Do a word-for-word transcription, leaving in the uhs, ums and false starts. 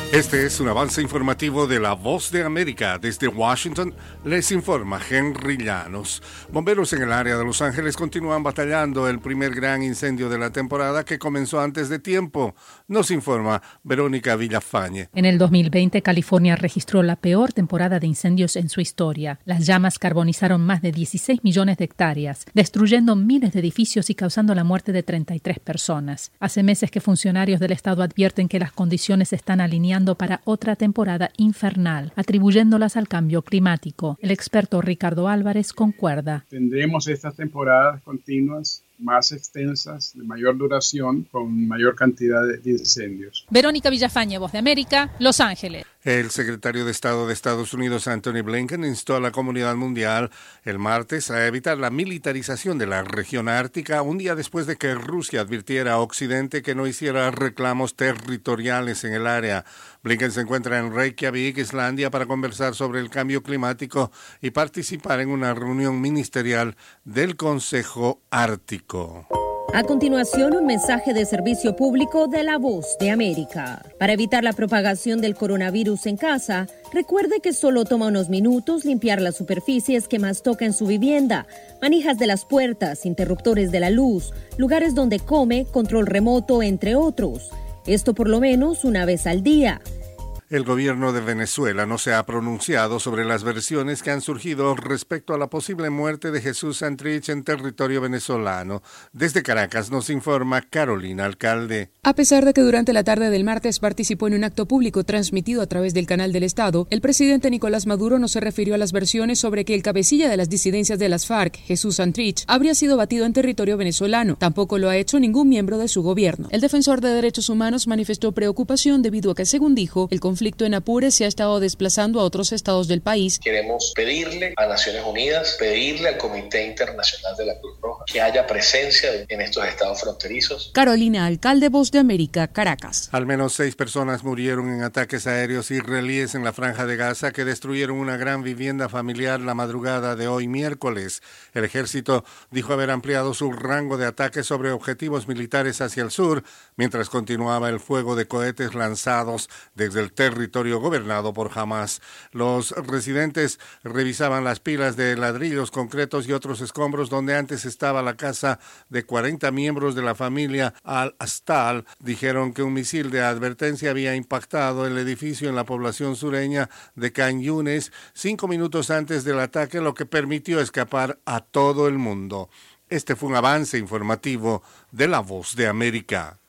Este es un avance informativo de La Voz de América. Desde Washington les informa Henry Llanos. Bomberos en el área de Los Ángeles continúan batallando el primer gran incendio de la temporada que comenzó antes de tiempo. Nos informa Verónica Villafañe. En el dos mil veinte, California registró la peor temporada de incendios en su historia. Las llamas carbonizaron más de dieciséis millones de hectáreas, destruyendo miles de edificios y causando la muerte de treinta y tres personas. Hace meses que funcionarios del estado advierten que las condiciones están alineando para otra temporada infernal, atribuyéndolas al cambio climático. El experto Ricardo Álvarez concuerda. Tendremos estas temporadas continuas más extensas, de mayor duración, con mayor cantidad de incendios. Verónica Villafañe, Voz de América, Los Ángeles. El secretario de Estado de Estados Unidos, Anthony Blinken, instó a la comunidad mundial el martes a evitar la militarización de la región ártica, un día después de que Rusia advirtiera a Occidente que no hiciera reclamos territoriales en el área. Blinken se encuentra en Reykjavik, Islandia, para conversar sobre el cambio climático y participar en una reunión ministerial del Consejo Ártico. A continuación, un mensaje de servicio público de La Voz de América. Para evitar la propagación del coronavirus en casa, recuerde que solo toma unos minutos limpiar las superficies que más toca en su vivienda, manijas de las puertas, interruptores de la luz, lugares donde come, control remoto, entre otros. Esto por lo menos una vez al día. El gobierno de Venezuela no se ha pronunciado sobre las versiones que han surgido respecto a la posible muerte de Jesús Santrich en territorio venezolano. Desde Caracas nos informa Carolina Alcalde. A pesar de que durante la tarde del martes participó en un acto público transmitido a través del canal del Estado, el presidente Nicolás Maduro no se refirió a las versiones sobre que el cabecilla de las disidencias de las FARC, Jesús Santrich, habría sido batido en territorio venezolano. Tampoco lo ha hecho ningún miembro de su gobierno. El defensor de derechos humanos manifestó preocupación debido a que, según dijo, el conflicto El conflicto en Apure se ha estado desplazando a otros estados del país. Queremos pedirle a Naciones Unidas, pedirle al Comité Internacional de la Cruz Roja que haya presencia en estos estados fronterizos. Carolina Alcalde, Voz de América, Caracas. Al menos seis personas murieron en ataques aéreos israelíes en la Franja de Gaza que destruyeron una gran vivienda familiar la madrugada de hoy miércoles. El ejército dijo haber ampliado su rango de ataques sobre objetivos militares hacia el sur, mientras continuaba el fuego de cohetes lanzados desde el territorio gobernado por Hamás. Los residentes revisaban las pilas de ladrillos, concretos y otros escombros donde antes estaba la casa de cuarenta miembros de la familia Al-Astal. Dijeron que un misil de advertencia había impactado el edificio en la población sureña de Khan Yunis cinco minutos antes del ataque, lo que permitió escapar a todo el mundo. Este fue un avance informativo de La Voz de América.